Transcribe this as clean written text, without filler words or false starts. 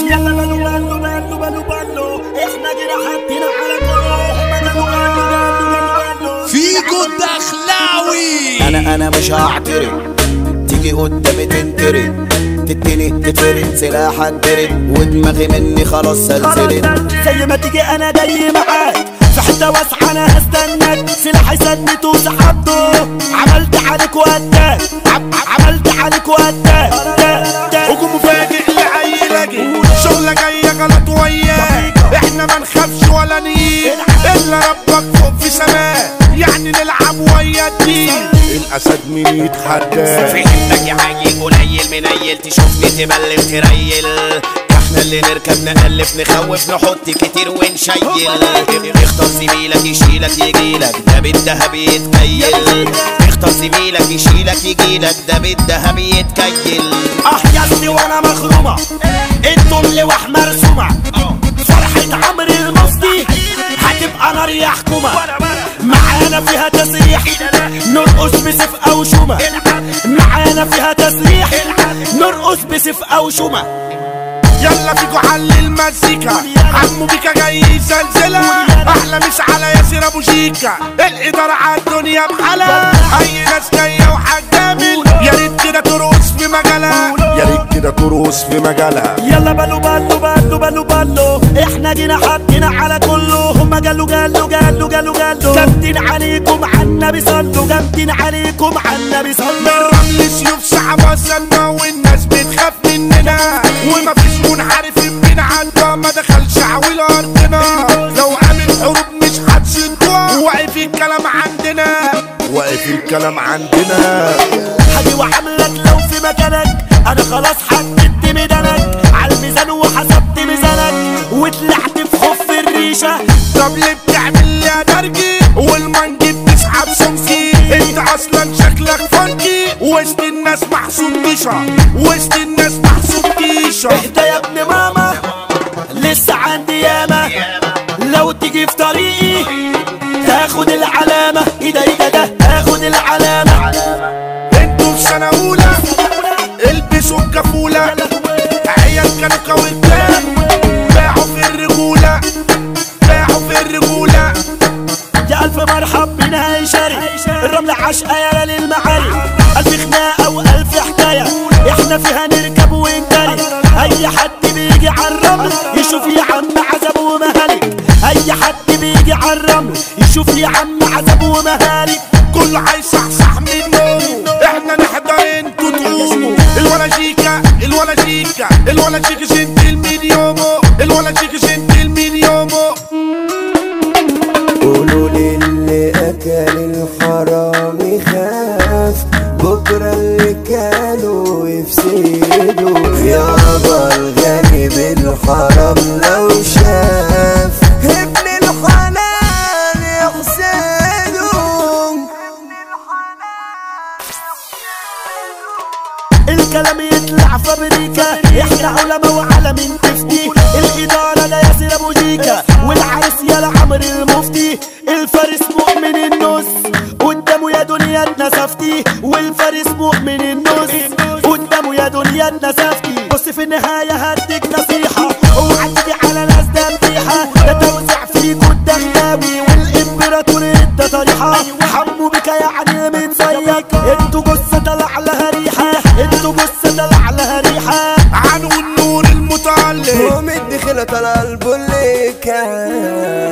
يلا بلو احنا جينا حاطين على كله فيجو الدخلاوي. انا مش هعترف، تيجي قدامي تنترد، تديني تتفرد سلاحك برد، ودماغي مني خلاص سلسلت. زي ما تيجي انا جاي معاك في حته واسعه، انا هستناك سلاحي سندت وسحبته، عملت عليك وقتك عملت عليك وقتك. هجوم مفاجئ لعيلك، شغلة جاية غلط وياك، احنا ما نخافش ولا نيجي الا ربك فوق في سماء، يعني نلعب ويا الدين. الاسد مين يتحدى؟ فهمتك يا حي قليل منيل، تشوفني تبلم تريل، احنا اللي نركب نألف نخوف نحط كتير ونشيل. اختار زميلك يشيلك يجيلك، ده بالدهب يتكيل. اختار زميلك يشيلك يجيلك، ده بالدهب يتكيل. احياسي وانا مخرومه، انتوا اللي وح مرسومه، فرحة عمرو المصري هتبقى نار يا حكومة. معانا فيها تسريح نرقص بسيف او شومة، معانا فيها تسريح نرقص بسيف او شومة. يلا فيكو حل المزيكا، عمو بيكا جاي زلزلة، احلى مش على ياسر ابو شيكا، الادارة عالدنيا بحالها، اي ناس جاية وحجامل، يا ريت كده ترقص في مجالها، يا ريت كده ترقص في مجالها. يلا بلو احنا جينا حاطين على كله، هما جالوا جامدين عليكم عالنبي صلوا، جامدين عليكم عالنبي صلوا. الرمل سيوف سحبة سلمى، والناس بتخاف مننا، ومفيش منحرف بينا عدى ما دخلش عويل ارضنا، لو عامل حروب مش هتشدوها، واقف الكلام عندنا، واقف الكلام عندنا. حدي وعاملك لو في مكانك، انا خلاص حددت ميدانك، عالميزان وحسبت ميزانك، وطلعت في خف الريشه. طب ليه بتعمل لي يا درجي والمنجي بتسحب سمسي؟ انت اصلا شكلك فانكي، وسط الناس محسوب تيشا، وسط الناس محسوب تيشا. اهدى يا ابن ماما لسه عندي ياما، لو تيجي في طريقي تاخد العلامة، ايه ده تاخد العلامة. انتوا في سنة اولى البسوا الكفولة، عيال كانوا كويتان باعوا في الرجولة، باعوا في الرجولة. يا الف مرحب بنا يا شاري، الرمل عشقة يا للمعاري، الف خناقة والف حكاية، احنا فيها نركب ونجري، اي حد بيجي عالرمل يشوف يا عم عذاب ومهالك، اي حد بيجي عالرمل يشوف يا عم عذاب ومهالك. كله هيصحصح من نومه، احنا نحضر انتوا تقوموا. الولا شيكا الولا شيكا جنتل من يومه، الولا شيكا جنتل من يومه. قولوا للي اكل الحرام يخاف، بكره اللي كانوا يفسدوا، يابا الغني بالحرام لو شاف ابن الحلال يحسده. الكلام يطلع فابريكا، احنا علماء وعالمين تفتي، الاداره لا ياسر ابو شيكا، والعريس يا عمرو المفتي، الفارس مؤمن النص قدامه يا دنيا اتنسفتي، والفارس مؤمن النص قدامه يا دنيا اتنسفتي. بص في النهايه هديك نصيحه، اوعى تيجي على ناس دميحه، ده توزيع فيكوا الدخلاوي والامبراطور ادى طريحه، حمو بك يعني من زيك، انتوا جثه طلع لها ريحه، انتوا جثه طلع لها ريحه. عنو النور المتعلق ومدي خلة على قلبه اللي كان